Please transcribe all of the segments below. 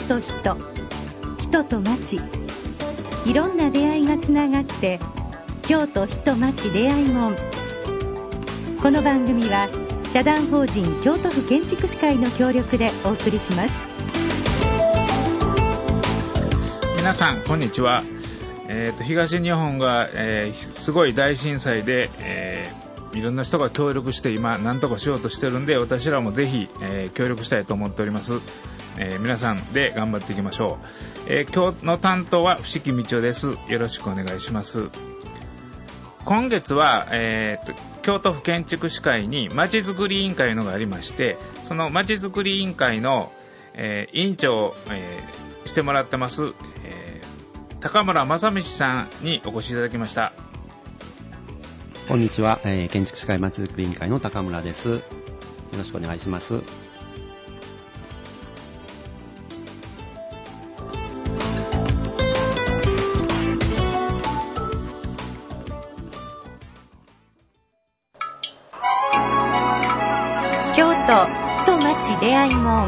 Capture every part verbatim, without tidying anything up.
と人、人と町、いろんな出会いがつながって京都人町出会い門。この番組は社団法人京都府建築士会の協力でお送りします。 皆さんこんにちは。えー、と東日本が、えー、すごい大震災で、えー、いろんな人が協力して今何とかしようとしてるんで、私らもぜひ、えー、協力したいと思っております。えー、皆さんで頑張っていきましょう。えー、今日の担当は伏木道夫です。よろしくお願いします。今月は、えー、と京都府建築士会にまちづくり委員会のがありまして、そのまちづくり委員会の、えー、委員長を、えー、してもらってます、えー、高村正道さんにお越しいただきました。 こんにちは、えー、建築士会まちづくり委員会の高村です。よろしくお願いします。 京都人町出会い門。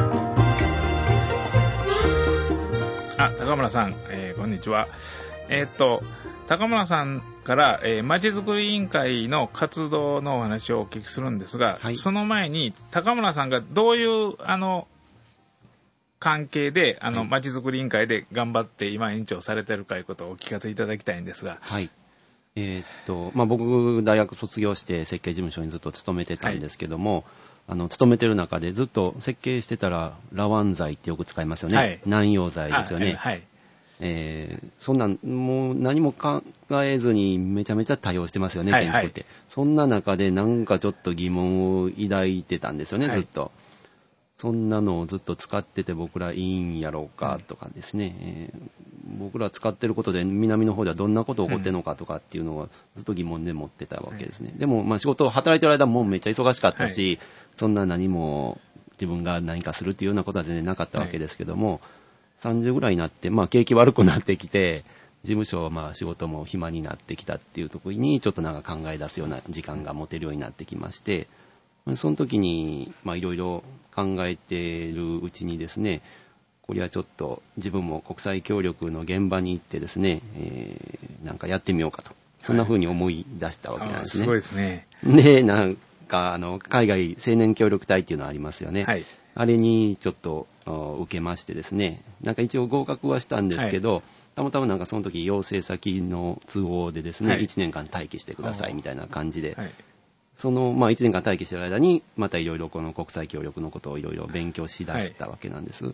あ、高村さん、えー、こんにちは。えー、っと高村さんからまちづくり委員会の活動のお話をお聞きするんですが、はい、その前に高村さんがどういうあの関係であのまちづくり委員会で頑張って今委員長されているかということをお聞かせいただきたいんですが。 はい。えーっとまあ、僕大学卒業して設計事務所にずっと勤めてたんですけども、はい、あの勤めてる中でずっと設計してたらラワン材ってよく使いますよね、はい、南洋材ですよね、はい、えー、そんなんもう何も考えずにめちゃめちゃ多用してますよね、建築って、はいはい、そんな中でなんかちょっと疑問を抱いてたんですよね、はい、ずっとそんなのをずっと使ってて僕らいいんやろうかとかですね、うん、えー、僕ら使ってることで南の方ではどんなこと起こってるのかとかっていうのはずっと疑問で持ってたわけですね、はい、でもまあ仕事を働いてる間もめっちゃ忙しかったし、はい、そんな何も自分が何かするっていうようなことは全然なかったわけですけども、はい、さんじゅうぐらいになって、まあ景気悪くなってきて事務所はまあ仕事も暇になってきたっていうところにちょっとなんか考え出すような時間が持てるようになってきまして、その時にいろいろ考えているうちにですね、これはちょっと自分も国際協力の現場に行ってですね、えー、なんかやってみようかと、そんな風に思い出したわけなんですね。 はい、すごいですね。 で、なんかあの海外青年協力隊っていうのがありますよね。はい、あれにちょっと受けましてですね、なんか一応合格はしたんですけど、はい、たまたまなんかその時養成先の都合でですね、はい、いちねんかん待機してくださいみたいな感じで、はい、そのまあいちねんかん待機してる間にまたいろいろこの国際協力のことをいろいろ勉強しだしたわけなんです。はい、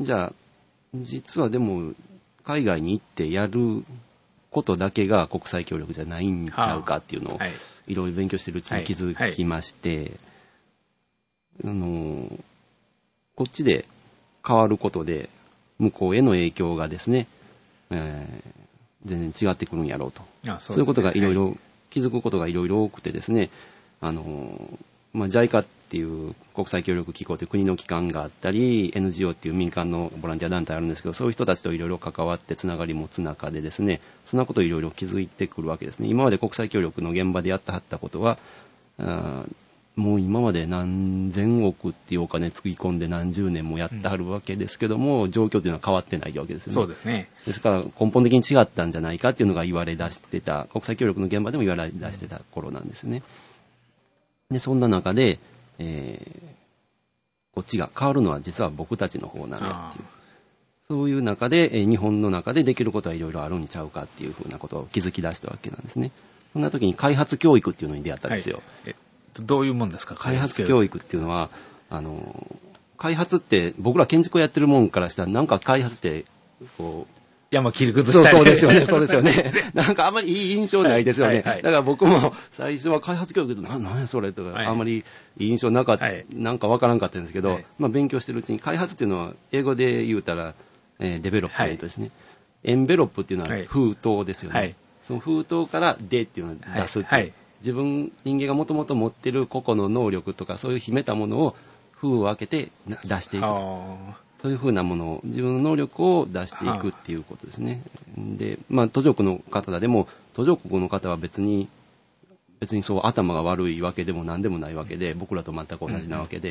じゃあ実はでも海外に行ってやることだけが国際協力じゃないんちゃうかっていうのをいろいろ勉強してるうちに気づきまして、はいはい、あのこっちで変わることで向こうへの影響がですね、えー、全然違ってくるんやろうと、ああ そうですね、そういうことがいろいろ気づくことがいろいろ多くてですね、あの、まあ、ジャイカ っていう国際協力機構という国の機関があったり エヌジーオー っていう民間のボランティア団体あるんですけど、そういう人たちといろいろ関わってつながり持つ中でですね、そんなことをいろいろ気づいてくるわけですね。今まで国際協力の現場でやってはったことは、あもう今まで何千億っていうお金つぎ込んで何十年もやってはるわけですけども、うん、状況というのは変わってないわけですよね。 そうですね。 ですから根本的に違ったんじゃないかっていうのが言われ出してた、国際協力の現場でも言われ出してた頃なんですね。でそんな中で、えー、こっちが変わるのは実は僕たちの方なんやっていう、そういう中で、えー、日本の中でできることはいろいろあるんちゃうかっていうふうなことを気づき出したわけなんですね。そんな時に開発教育っていうのに出会ったんですよ。 はい、どういうもんですか、 開発教育っていうのは、あの開発って僕ら建築をやってるもんからしたらなんか開発ってこう山切り崩したり、 そうですよね、そうですよね。なんかあんまりいい印象ないですよね。はいはいはい、だから僕も最初は開発教育ってな、なんやそれとか、はい、あんまりいい印象なかった、はい、なんかわからんかったんですけど、はい、まあ勉強してるうちに開発っていうのは英語で言うたら、えー、デベロップメントですね、はい。エンベロップっていうのは封筒ですよね。はい、その封筒からでっていうのを出すっていう。はいはい、自分、人間がもともと持ってる個々の能力とかそういう秘めたものを封を開けて出していく。そういうふうなものを、自分の能力を出していくっていうことですね。で、まあ途上国の方でも、途上国の方は別に、別にそう頭が悪いわけでも何でもないわけで、僕らと全く同じなわけで、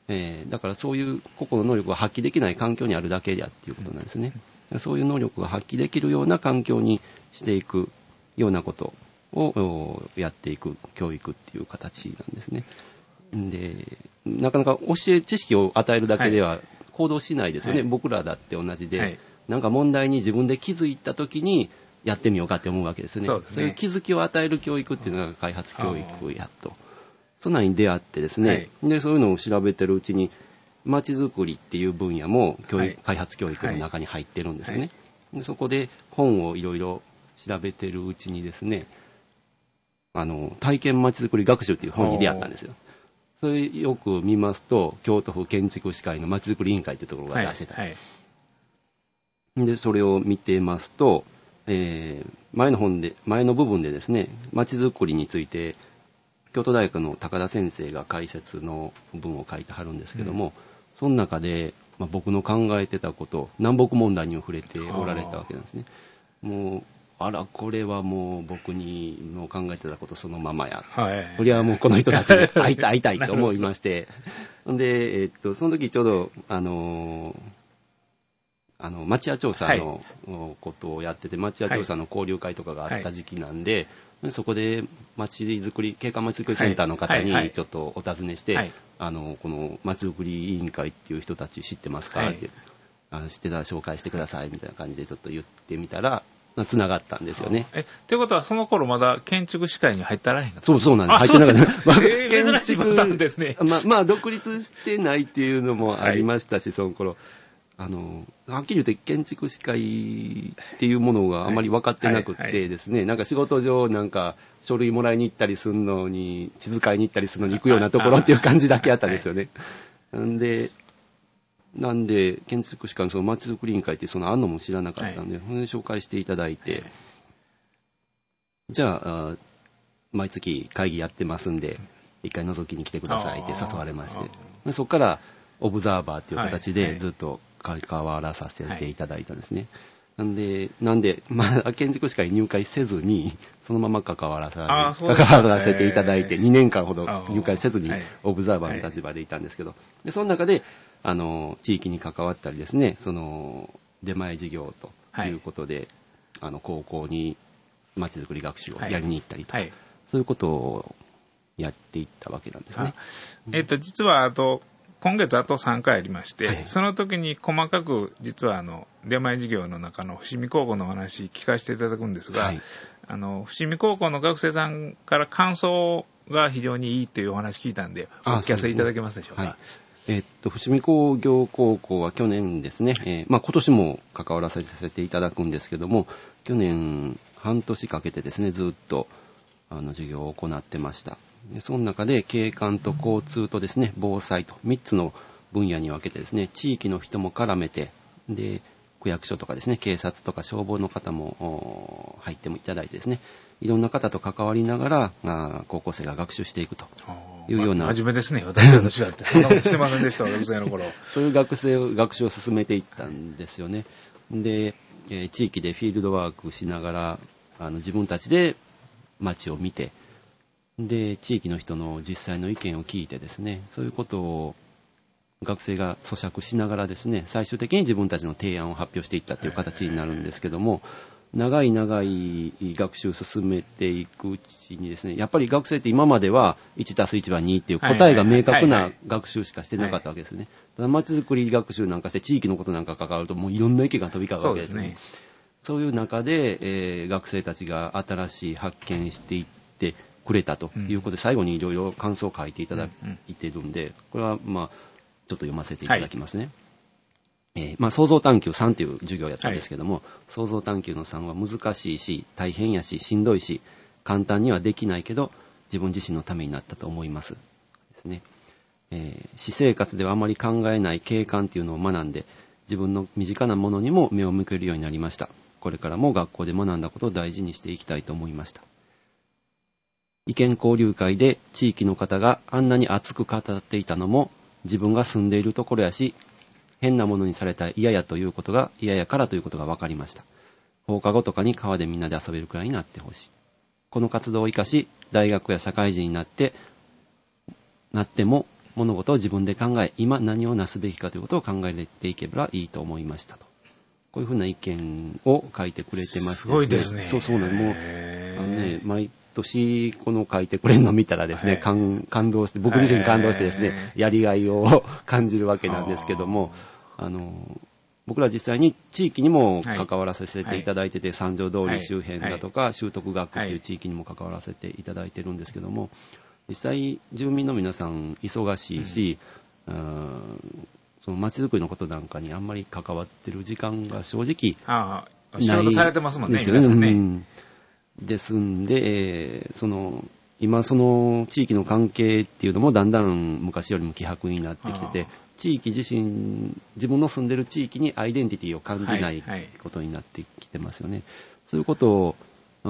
えー、だからそういう個々の能力が発揮できない環境にあるだけであっていうことなんですね。そういう能力が発揮できるような環境にしていくようなことをやっていく教育っていう形なんですね。で、なかなか教え、知識を与えるだけでは行動しないですよね。はい、僕らだって同じで、はい、なんか問題に自分で気づいたときにやってみようかって思うわけですね。そうですね。そういう気づきを与える教育っていうのが開発教育やと。そんなに出会ってですね、はい、で、そういうのを調べてるうちに、街づくりっていう分野も教育、はい、開発教育の中に入ってるんですね。はい、でそこで本をいろいろ調べてるうちにですね、あの、体験街づくり学習っていう本に出会ったんですよ。それよく見ますと、京都府建築士会の街づくり委員会っていうところが出してた。はいはい、で、それを見てますと、えー、前の本で、前の部分でですね、街づくりについて、京都大学の高田先生が解説の文を書いてはるんですけども、うん、その中で、まあ、僕の考えてたこと、南北問題にも触れておられたわけなんですね。もう、あら、これはもう僕にの考えてたことそのままや。はい。これはもうこの人たちに会いたい、会いたいと思いまして。で、えっと、その時ちょうど、あの、あの、町屋調査のことをやってて、はい、町屋調査の交流会とかがあった時期なんで、はい、そこで町づくり、景観町づくりセンターの方にちょっとお尋ねして、はいはい、あの、この町づくり委員会っていう人たち知ってますか、はい、ってあの知ってたら紹介してくださいみたいな感じでちょっと言ってみたら、つながったんですよね。 え、ということはその頃まだ建築士会に入ったらへんかった？ そうそうなんです。入ってなかった。まあ、 えー、珍しいパターンですね。 まあ、まあ、独立してないっていうのもありましたし、はい、その頃。あの、はっきり言って建築士会っていうものがあまり分かってなくてですね、はいはいはい、なんか仕事上なんか書類もらいに行ったりするのに、地図買いに行ったりするのに行くようなところっていう感じだけあったんですよね。なんで、なんで、建築士会のその町づくり委員会ってそのあんのも知らなかったんで、はい、紹介していただいて、はい、じゃあ、あ毎月会議やってますんで、一回覗きに来てくださいって誘われまして、でそこからオブザーバーっていう形でずっと関わらさせていただいたんですね。はい、なんで、なんで、まあ、建築士会に入会せずに、そのまま関わらさ、関わらせていただいて、にねんかんほど入会せずにオブザーバーの立場でいたんですけど、でその中で、あの、地域に関わったりですね、その、出前事業ということで、はい、あの、高校に街づくり学習をやりに行ったりとか、はいはい、そういうことをやっていったわけなんですね。 えっと、実は、あと、今月あとさんかいありまして、はい、その時に細かく実はあの出前授業の中の伏見高校のお話聞かせていただくんですが、はい、あの伏見高校の学生さんから感想が非常にいいというお話聞いたんで、お聞かせいただけますでしょうか。はい、 えー、っと伏見工業高校は去年ですね、えーまあ、今年も関わらせていただくんですけども、去年半年かけてですねずっとあの授業を行ってました。でその中で景観と交通とですね防災とみっつの分野に分けてですね地域の人も絡めて、で区役所とかですね警察とか消防の方も入ってもいただいてですね、いろんな方と関わりながらあ高校生が学習していくというような、 まあ、真面目ですね。私は私はってそんなことしてませんでした学生の頃。 そういう学生を学習を進めていったんですよね。で、えー、地域でフィールドワークしながらあの自分たちで街を見て、で地域の人の実際の意見を聞いてですね、そういうことを学生が咀嚼しながらですね、最終的に自分たちの提案を発表していったという形になるんですけども、長い長い学習を進めていくうちにですね、やっぱり学生って今まではいちたすいちはにっていう答えが明確な学習しかしてなかったわけですね。ただ街づくり学習なんかして地域のことなんか関わるともういろんな意見が飛び交うわけですね。そうですね。そういう中で、えー、学生たちが新しい発見していってくれたということで、最後にいろいろ感想を書いていただいているんで、これはまあちょっと読ませていただきますね。はい、えー、まあ創造探求さんという授業をやったんですけども、はい、創造探求のさんは難しいし大変やししんどいし簡単にはできないけど自分自身のためになったと思いますですね。えー、私生活ではあまり考えない景観というのを学んで、自分の身近なものにも目を向けるようになりました。これからも学校で学んだことを大事にしていきたいと思いました。意見交流会で地域の方があんなに熱く語っていたのも自分が住んでいるところやし、変なものにされたら嫌やということが嫌やからということが分かりました。放課後とかに川でみんなで遊べるくらいになってほしい。この活動を生かし、大学や社会人になって、なっても物事を自分で考え、今何をなすべきかということを考えていけばいいと思いましたと。こういうふうな意見を書いてくれてまして、ね、 すごいですね。 そうそうなんです。もう、あのね、毎年この書いてくれるのを見たらですね、感, 感動して、僕自身感動してですね、やりがいを感じるわけなんですけども、あの、僕ら実際に地域にも関わらせていただいてて、はい、三条通り周辺だとか、はい、修徳学区という地域にも関わらせていただいてるんですけども、実際住民の皆さん忙しいし、うん、その街づくりのことなんかにあんまり関わってる時間が正直ない仕事されてますもんね、 ですよね。皆さんね、うん、ですんで、えー、その今その地域の関係っていうのもだんだん昔よりも希薄になってきてて、地域自身、自分の住んでる地域にアイデンティティを感じないことになってきてますよね。はいはい、そういうことを、うん、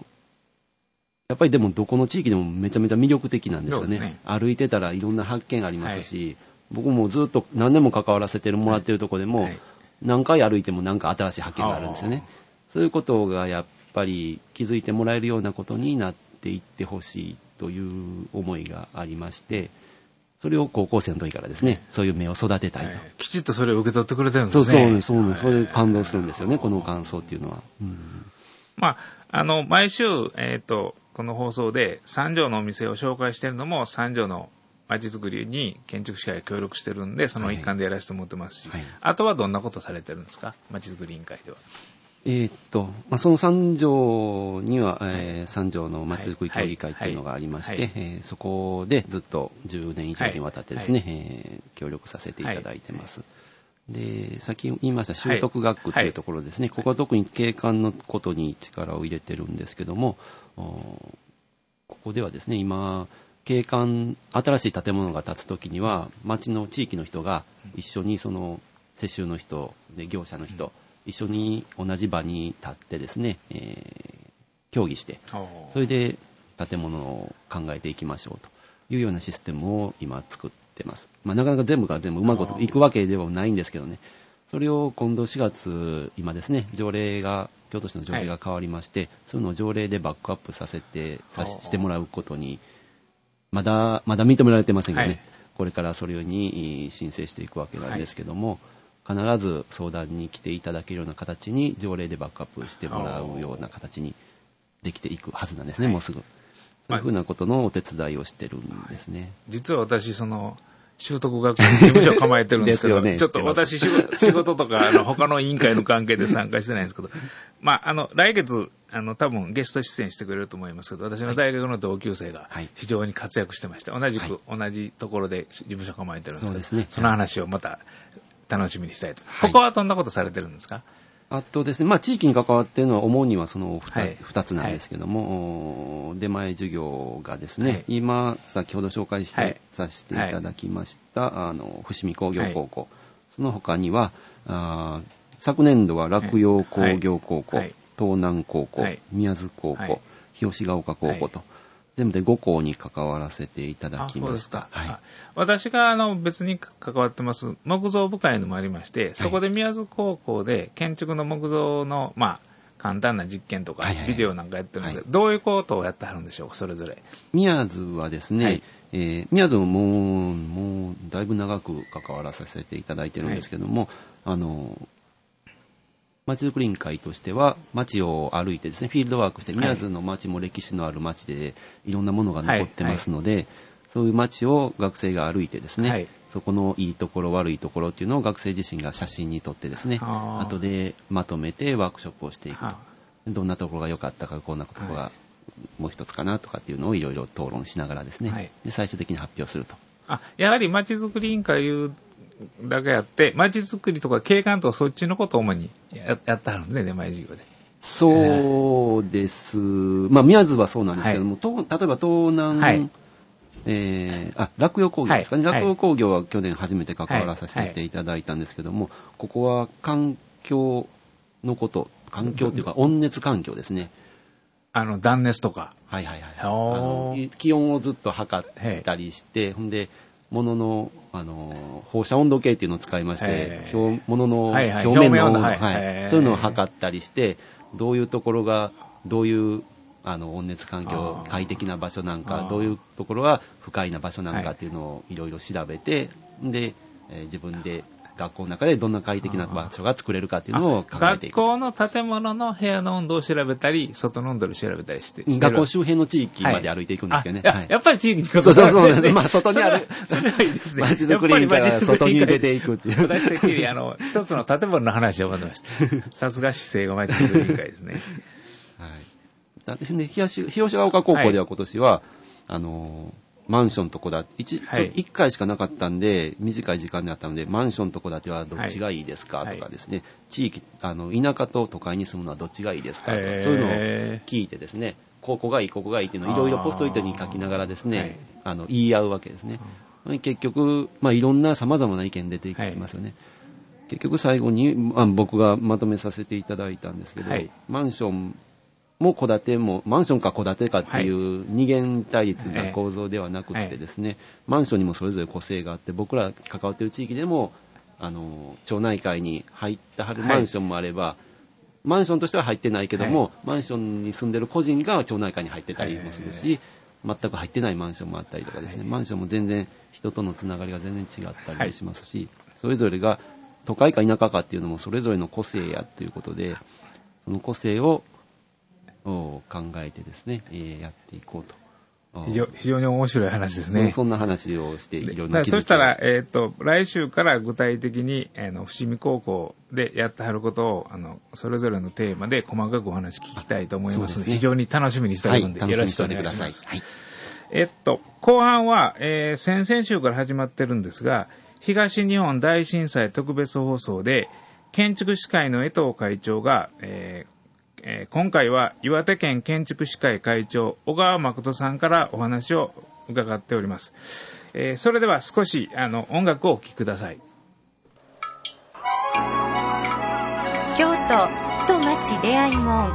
やっぱりでもどこの地域でもめちゃめちゃ魅力的なんですよね。ね、歩いてたらいろんな発見がありますし、はい、僕もずっと何年も関わらせてもらってるところでも、はい、何回歩いても何か新しい発見があるんですよね。そういうことがやっぱり気づいてもらえるようなことになっていってほしいという思いがありまして、それを高校生の時からですね、そういう目を育てたいと。はい、 きちっとそれを受け取ってくれてるんですね。 そうそう、そうね、それで感動するんですよね、この感想っていうのは。うん、 まあ、あの、毎週、えっと、この放送で三条のお店を紹介しているのも三条の街づくりに建築士会が協力してるんで、その一環でやらせてもらってますし、はいはい、あとはどんなことされてるんですか、街づくり委員会では。 えー、っと、まあ、その三条には、えー、三条の街づくり協議会っていうのがありまして、はいはいはい、えー、そこでずっとじゅうねん以上にわたってですね、はいはい、えー、協力させていただいてます。はいはい、で、先言いました修徳学区っていうところですね、はいはい、ここは特に景観のことに力を入れてるんですけども、ここではですね、今、景観、新しい建物が建つときには、町の地域の人が一緒にその世襲の人で業者の人、うん、一緒に同じ場に立ってですね、えー、協議して、それで建物を考えていきましょうというようなシステムを今作ってます。まあ、なかなか全部が全部うまくいくわけではないんですけどね、それを今度しがつ、今ですね、条例が、京都市の条例が変わりまして、はい、そういうのを条例でバックアップさせて、さしてもらうことに、まだ、まだ認められてませんけどね、はい、これからそれに申請していくわけなんですけども、はい、必ず相談に来ていただけるような形に条例でバックアップしてもらうような形にできていくはずなんですね、はい、もうすぐ。そういうふうなことのお手伝いをしてるんですね。はい、 実は私、その、修徳学校に事務所を構えてるんですけど、ね、ちょっと私仕事、仕事とか、あの、他の委員会の関係で参加してないんですけど、まあ、あの、来月、あの、多分ゲスト出演してくれると思いますけど、私の大学の同級生が非常に活躍してまして、同じく、はい、同じところで事務所構えてるんですけど、そうですね、その話をまた楽しみにしたいと。はい、ここはどんなことされてるんですか？ あとですね、まあ、地域に関わっているのは主にはその 2,、はい、ふたつなんですけども、はい、出前授業がですね、はい、今先ほど紹介して、はい、させていただきました、はい、あの伏見工業高校、はい、その他にはあ昨年度は洛陽工業高校、はい、東南高校、はい、宮津高校、はい、日吉ヶ丘高校と、はい、全部でご校に関わらせていただきました。はい、 私があの別に関わってます木造部会のもありまして、そこで宮津高校で建築の木造の、まあ、簡単な実験とかビデオなんかやってるので、はいはいはい、どういうことをやってはるんでしょうか、それぞれ。 宮津はですね、はい、えー、宮津ももう、もうだいぶ長く関わらさせていただいてるんですけども、はい、あの、町づくり委員会としては、町を歩いてですね、フィールドワークして、宮津の町も歴史のある町で、いろんなものが残ってますので、はいはい、そういう町を学生が歩いてですね、はい、そこのいいところ悪いところっていうのを学生自身が写真に撮ってですね、後でまとめてワークショップをしていくと。どんなところが良かったか、こんなことがもう一つかなとかっていうのをいろいろ討論しながらですね、はい、で最終的に発表すると。 あ、やはり町づくり委員会いうだけあって、街づくりとか景観とかそっちのことを主に や, やってはるんですね、出前授業で。 そうです。まあ、宮津はそうなんですけども、はい、例えば東南、はい、えー、あ、洛陽工業ですかね。洛陽、はい、工業は去年初めて関わらさせていただいたんですけども、はいはい、ここは環境のこと、環境というか温熱環境ですね。 あの、断熱とか。 はいはいはい。あの気温をずっと測ったりして、ほんで、物の、あの、放射温度計っていうのを使いまして、表物の表面の温度、はいはい、そういうのを測ったりして、どういうところが、どういうあの温熱環境、快適な場所なんか、どういうところが不快な場所なんかっていうのをいろいろ調べて、で、えー、自分で学校の中でどんな快適な場所が作れるかっていうのを考えていく。 学校の建物の部屋の温度を調べたり、外の温度を調べたりして、して学校周辺の地域まで歩いていくんですけどね。 はい、 はい、 やっぱり地域にそうそうそう。まあ、外にある。 それはいいですね。 街づくりから外に出ていくっていう。 私的に、あの、一つの建物の話を思ってました。さすが市政が街づくり委員会ですね。 はい。で、東、東ヶ丘高校では今年は、はい、あの、マンションと戸建て、一、はい、一回しかなかったんで、短い時間であったので、マンションと戸建てはどっちがいいですか、はい、とかですね、地域、あの、田舎と都会に住むのはどっちがいいですかとか、そういうのを聞いてですね、ここがいい、ここがいいっていうのをいろいろポストイットに書きながらですね、はい、あの、言い合うわけですね。結局、まあ、いろんな様々な意見出てきますよね。はい、結局最後に、まあ、僕がまとめさせていただいたんですけど、はい、マンションも戸建ても、マンションか戸建てかっていう二元対立な構造ではなくてですね、はい、マンションにもそれぞれ個性があって、僕ら関わっている地域でも、あの、町内会に入ってはるマンションもあれば、はい、マンションとしては入ってないけども、はい、マンションに住んでる個人が町内会に入ってたりもするし、全く入ってないマンションもあったりとかですね、はい、マンションも全然人とのつながりが全然違ったりもしますし、はい、それぞれが都会か田舎かっていうのもそれぞれの個性やっていうことで、その個性を考えてですね、えー、やっていこうと。 非常に面白い話ですね。 そ, そんな話をしていろんな気づきを。 そしたら、えっ、ー、と、来週から具体的に、あの、伏見高校でやってはることを、あの、それぞれのテーマで細かくお話聞きたいと思いますので、でね、非常に楽しみにしておりますので、はい、よろしくお願いします。はい、えっと、後半は、えー、先々週から始まってるんですが、東日本大震災特別放送で、建築士会の江藤会長が、えーえー、今回は岩手県建築士会会長小川誠さんからお話を伺っております。えー、それでは少しあの音楽をお聴きください。 京都人町出会い門。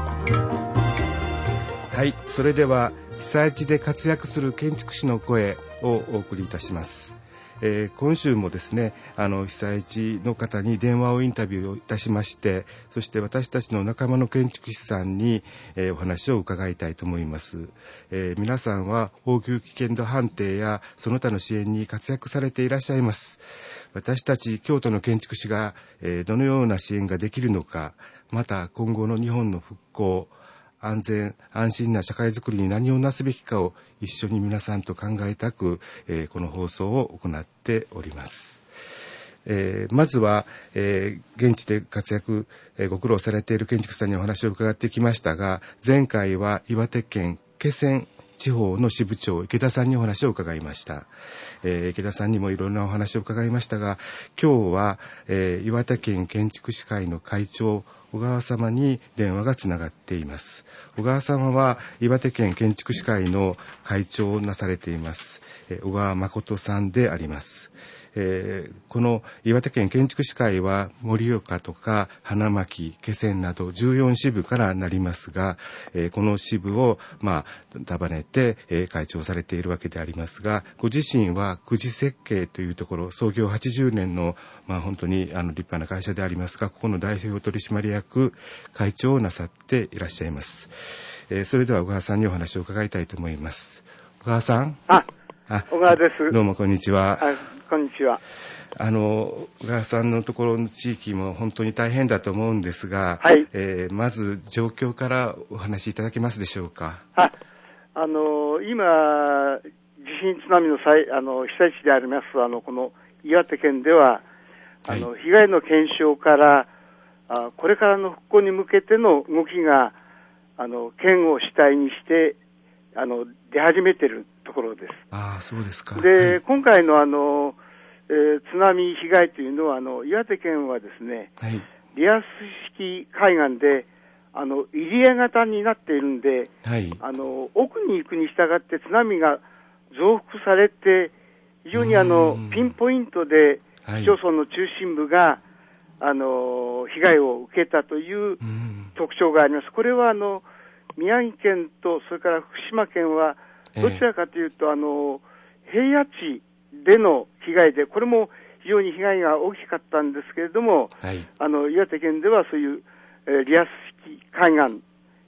はい、それでは被災地で活躍する建築士の声をお送りいたします。えー、今週もですね、あの被災地の方に電話をインタビューをいたしまして、そして私たちの仲間の建築士さんに、えー、お話を伺いたいと思います。えー、皆さんは応急危険度判定やその他の支援に活躍されていらっしゃいます。私たち京都の建築士が、えー、どのような支援ができるのか、また今後の日本の復興、安全安心な社会づくりに何をなすべきかを一緒に皆さんと考えたく、えー、この放送を行っております。えー、まずは、えー、現地で活躍、えー、ご苦労されている建築士さんにお話を伺ってきましたが、前回は岩手県気仙地方の支部長池田さんにお話を伺いました。えー、池田さんにもいろんなお話を伺いましたが、今日は、えー、岩手県建築士会の会長小川様に電話がつながっています。小川様は岩手県建築士会の会長をなされています、えー、小川誠さんであります。えー、この岩手県建築士会は盛岡とか花巻、気仙などじゅうよん支部からなりますが、えー、この支部を、まあ、束ねて、えー、会長されているわけでありますが、ご自身は久慈設計というところ、創業はちじゅうねんの、まあ、本当にあの立派な会社でありますが、ここの代表取締役会長をなさっていらっしゃいます。えー、それでは小川さんにお話を伺いたいと思います。小川さん。 あ、あ小川です。 どうもこんにちは。 あこんにちは。 あの小川さんのところの地域も本当に大変だと思うんですが、 はい、 えー、まず状況からお話しいただけますでしょうか。 あ、あの今地震津波の際あの被災地でありますあのこの岩手県ではあの、はい、被害の検証からあこれからの復興に向けての動きがあの県を主体にしてあの出始めているところです。 ああ、そうですか。 で、 はい、 今回のあの、えー、津波被害というのはあの岩手県はですね、 はい、 リアス式海岸であの入り江型になっているんで、 はい、 あの奥に行くに従って津波が増幅されて非常にあのピンポイントで市町村の中心部が、はい、あの被害を受けたという特徴があります。これはあの宮城県とそれから福島県はどちらかというと、えー、あの平野地での被害で、これも非常に被害が大きかったんですけれども、 はい、 あの岩手県ではそういう、えー、リアス式海岸、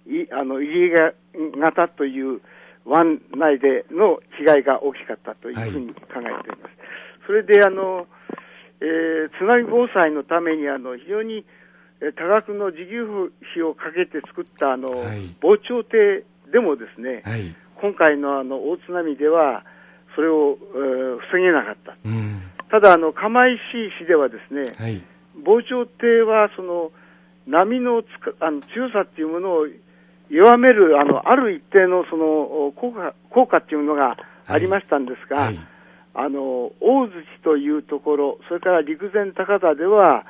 いあの入り型という湾内での被害が大きかったというふうに考えております。はい、それであの、えー、津波防災のためにあの非常に多額の事業費をかけて作ったあの、はい、防潮堤でもですね、はい、今回のあの大津波ではそれを、えー、防げなかった。うん、ただあの釜石市ではですね、はい、防潮堤はその波のつかあの強さっていうものを弱めるあのある一定のその効果効果っていうのがありましたんですが、はいはい、あの大槌というところ、それから陸前高田では、はい、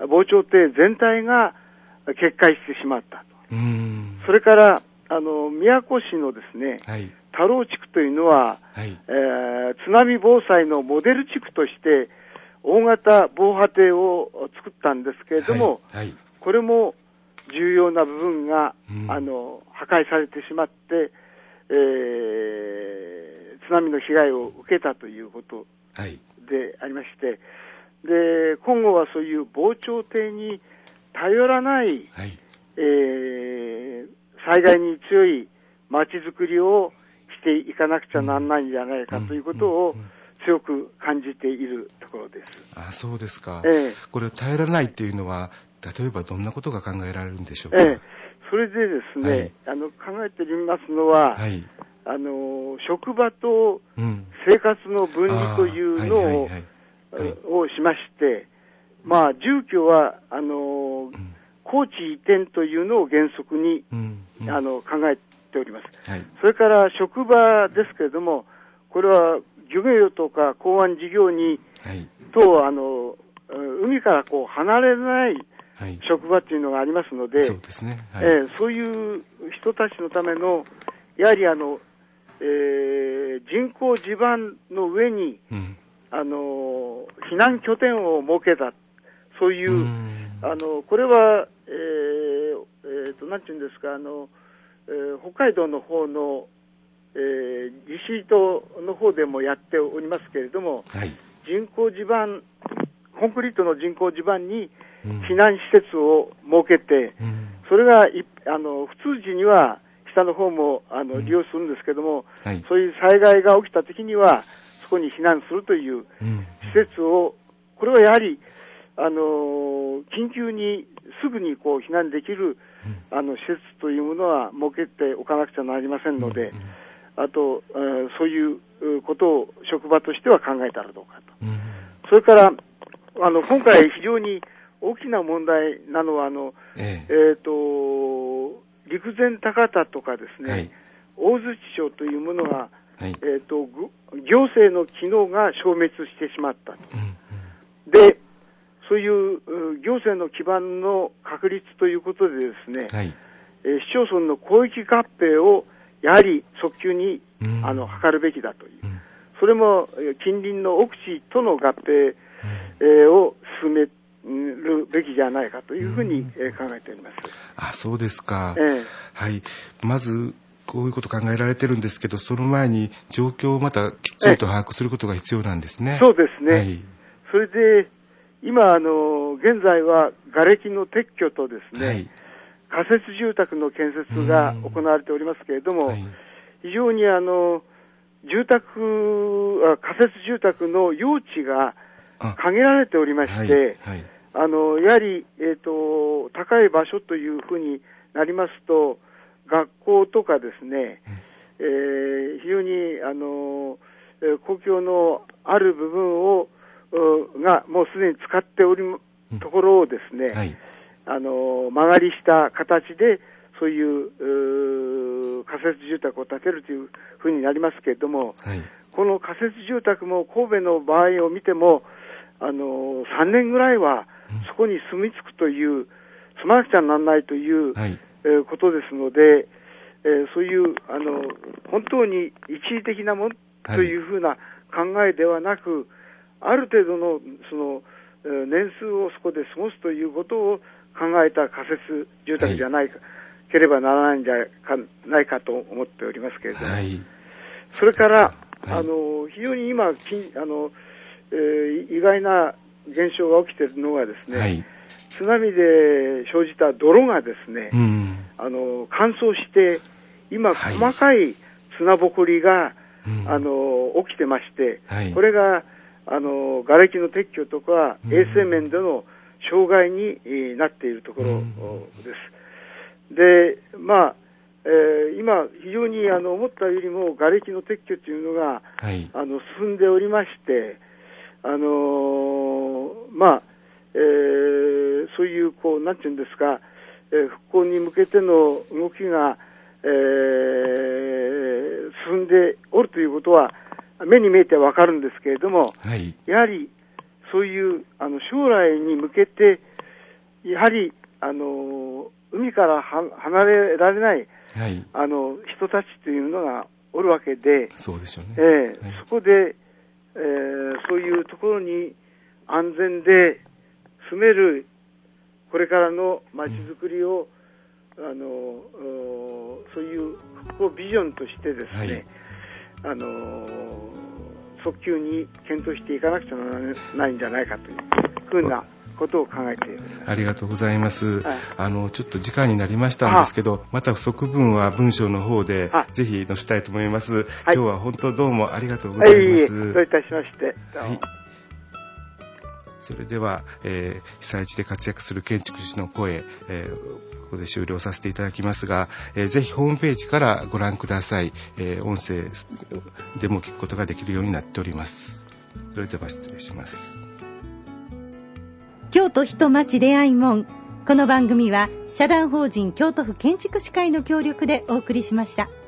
防潮堤全体が決壊してしまったと。うーん、それからあの宮古市のですね、はい、田老地区というのは、はい、えー、津波防災のモデル地区として大型防波堤を作ったんですけれども、はいはい、これも重要な部分が、うん、あの破壊されてしまって、えー、津波の被害を受けたということでありまして、はい、で今後はそういう防潮堤に頼らない、はい、えー、災害に強い街づくりをしていかなくちゃならないんじゃないかということを強く感じているところです。 あ、そうですか。えー、これ頼らないっていうのは例えばどんなことが考えられるんでしょうか。 ええ、それでですね、はい、あの考えてみますのは、はい、あの職場と生活の分離というのを、をしまして、まあ住居はあの、うん、高地移転というのを原則に、うんうん、あの考えております。はい、それから職場ですけれども、これは漁業とか港湾事業に、はい、とあの海からこう離れないはい、職場っていうのがありますので、そうですね、はい、えー、そういう人たちのためのやはりあの、えー、人工地盤の上に、うん、あの避難拠点を設けた、そういう、うあのこれは、えーえー、となんていうんですか、あの、えー、北海道の方の、えー、利尻島の方でもやっておりますけれども、はい、人工地盤、コンクリートの人工地盤に避難施設を設けて、うん、それがいあの普通時には下の方もあの、うん、利用するんですけども、はい、そういう災害が起きたときにはそこに避難するという施設を、これはやはりあの緊急にすぐにこう避難できる、うん、あの施設というものは設けておかなくちゃなりませんので、うん、あと、えー、そういうことを職場としては考えたらどうかと、うん、それからあの今回非常に大きな問題なのはあの、えええー、と陸前高田とかですね、はい、大槌町というものが、はい、えー、と行政の機能が消滅してしまったと、うんうん、でそういう行政の基盤の確立ということでですね、はい、えー、市町村の広域合併をやはり早急に、うん、あの図るべきだという、うん、それも近隣の奥地との合併、うん、えー、を進めるべきじゃないかというふうに考えております。 あ、そうですか。ええ、はい。まずこういうこと考えられてるんですけど、その前に状況をまたきっちりと把握することが必要なんですね。 そうですね。はい、それで今あの現在は瓦礫の撤去とですね、はい、仮設住宅の建設が行われておりますけれども、はい、非常にあの住宅仮設住宅の用地が限られておりまして、はいはい、あのやはり、えーと、高い場所というふうになりますと、学校とかですね、うん、えー、非常にあの公共のある部分をがもうすでに使っておるところをですね、うん、はい、あの曲がりした形でそういう仮設住宅を建てるというふうになりますけれども、はい、この仮設住宅も神戸の場合を見てもあのさんねんぐらいはそこに住み着くという、住まなくちゃならないという、はい、えー、ことですので、えー、そういうあの本当に一時的なものというふうな考えではなく、はい、ある程度のその年数をそこで過ごすということを考えた仮設住宅じゃないか、はい、ければならないんじゃないかと思っておりますけれども、はい、それから、はい、あの非常に今あのえー、意外な現象が起きているのがですね、はい、津波で生じた泥がですね、うん、 あの乾燥して今細かい砂ぼこりが、はい、あの起きてまして、はい、これがあの瓦礫の撤去とか、うん、衛生面での障害になっているところです。で、まあ、えー、今非常にあの思ったよりも瓦礫の撤去というのが、はい、あの進んでおりまして、あのー、まあ、えー、そういうこうなんていうんですか、えー、復興に向けての動きが、えー、進んでおるということは目に見えてわかるんですけれども、はい、やはりそういうあの将来に向けてやはりあの海からは離れられない、はい、あの人たちというのがおるわけで、 そうでしょうね、 えーはい、そこで、えー、そういうところに安全で住めるこれからの街づくりを、うん、あのそういう復興ビジョンとしてですね、はい、あの早急に検討していかなくちゃならないんじゃないかというふうなことを考えている。 ありがとうございます、はい、あのちょっと時間になりましたんですけど、また不足分は文章の方でぜひ載せたいと思います。今日は本当どうもありがとうございます。 はい、どういたしまして。はい、 それでは、えー、被災地で活躍する建築士の声、えー、ここで終了させていただきますが、えー、ぜひホームページからご覧ください。えー、音声でも聞くことができるようになっております。それでは失礼します。 京都人町出会い門。この番組は社団法人京都府建築士会の協力でお送りしました。